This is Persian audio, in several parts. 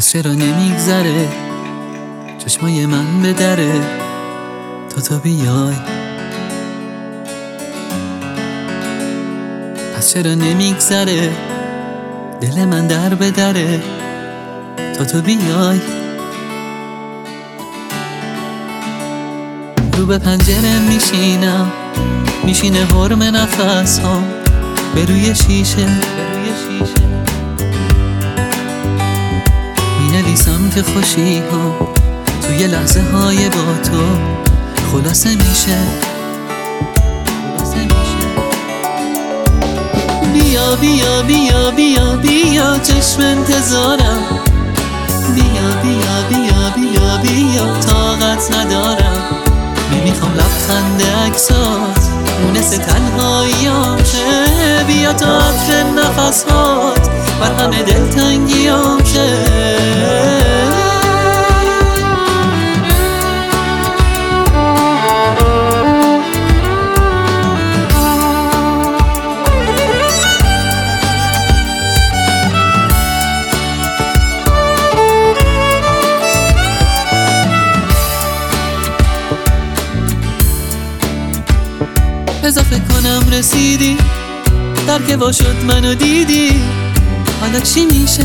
پس چرا نمیگذره چشمای من به دره تا تو بیای؟ پس چرا نمیگذره دل من در به دره تا تو بیای؟ رو به پنجره میشینه حرم نفس ها به روی شیشه مینویسم که خوشی ها توی لحظه های با تو خلاصه میشه. بیا بیا بیا بیا بیا چشم انتظارم، بیا بیا بیا بیا بیا طاقت ندارم. نمیخوام لبخند عکسات مونس تنهاییام شه، بیا تا عطر نفسات بر همه دلتنگیام شه. اضافه کنم رسیدی در که با شد منو دیدی، حالا چی میشه؟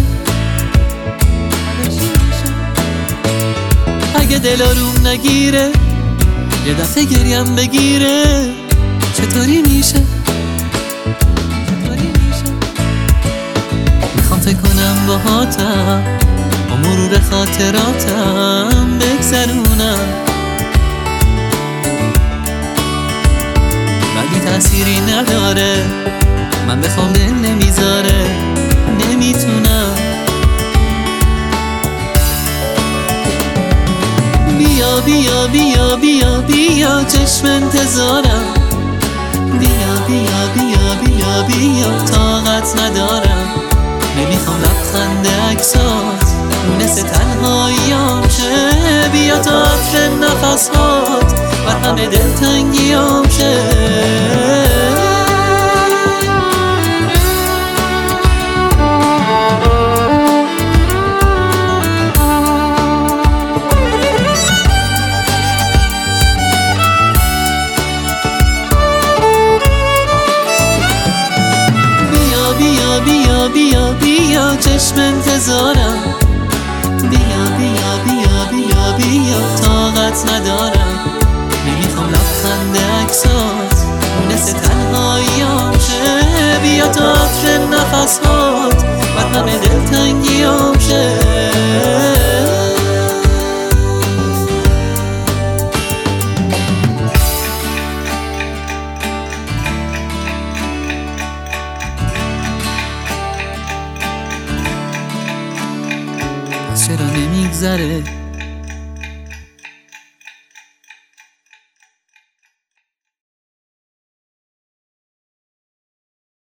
اگه دل آروم نگیره یه دفعه گریم بگیره چطوری میشه؟ میخوام فکر کنم باهاتم با مرور خاطراتم بگذرونم، ولی تأثیری نداره من بخوام دل نمیذاره نمیتونم. بیا بیا بیا بیا بیا چشم انتظارم، بیا بیا بیا بیا بیا طاقت ندارم. نمیخوام لبخند عکسات مونس تنهاییام شه، بیا تا عطر نفسات بر همه دلتنگیام شه. بیا بیا بیا بیا چشم انتظارم، بیا بیا بیا بیا بیا طاقت ندارم. نمیخوام لبخند عکسات مونس تنهاییام شه، بیا تا عطر نفسات بر همه دلتنگیام شه. چرا نمیگذره